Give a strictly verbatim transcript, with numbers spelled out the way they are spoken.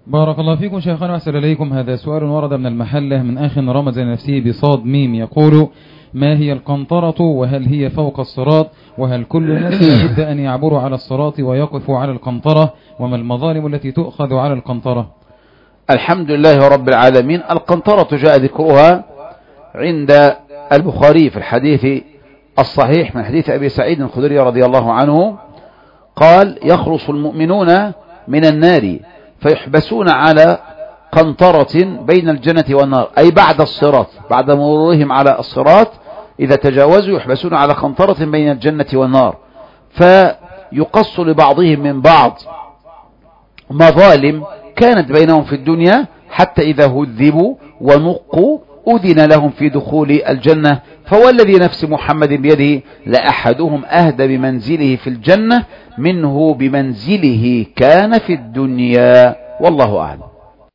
بارك الله فيكم شيخنا وأحسن إليكم. هذا سؤال ورد من المحلة من أخ رمز لنفسه بصاد ميم، يقول: ما هي القنطرة، وهل هي فوق الصراط، وهل كل الناس لابد أن يعبروا على الصراط ويقفوا على القنطرة، وما المظالم التي تؤخذ على القنطرة؟ الحمد لله رب العالمين. القنطرة جاء ذكرها عند البخاري في الحديث الصحيح من حديث أبي سعيد الخدري رضي الله عنه قال: يخلص المؤمنون من النار فيحبسون على قنطرة بين الجنة والنار، أي بعد الصراط، بعد مرورهم على الصراط إذا تجاوزوا يحبسون على قنطرة بين الجنة والنار، فيقص لبعضهم من بعض مظالم كانت بينهم في الدنيا، حتى إذا هذبوا ونقوا أذن لهم في دخول الجنة. فوالذي نفس محمد بيده لأحدهم أهدى بمنزله في الجنة منه بمنزله كان في الدنيا، والله أعلم.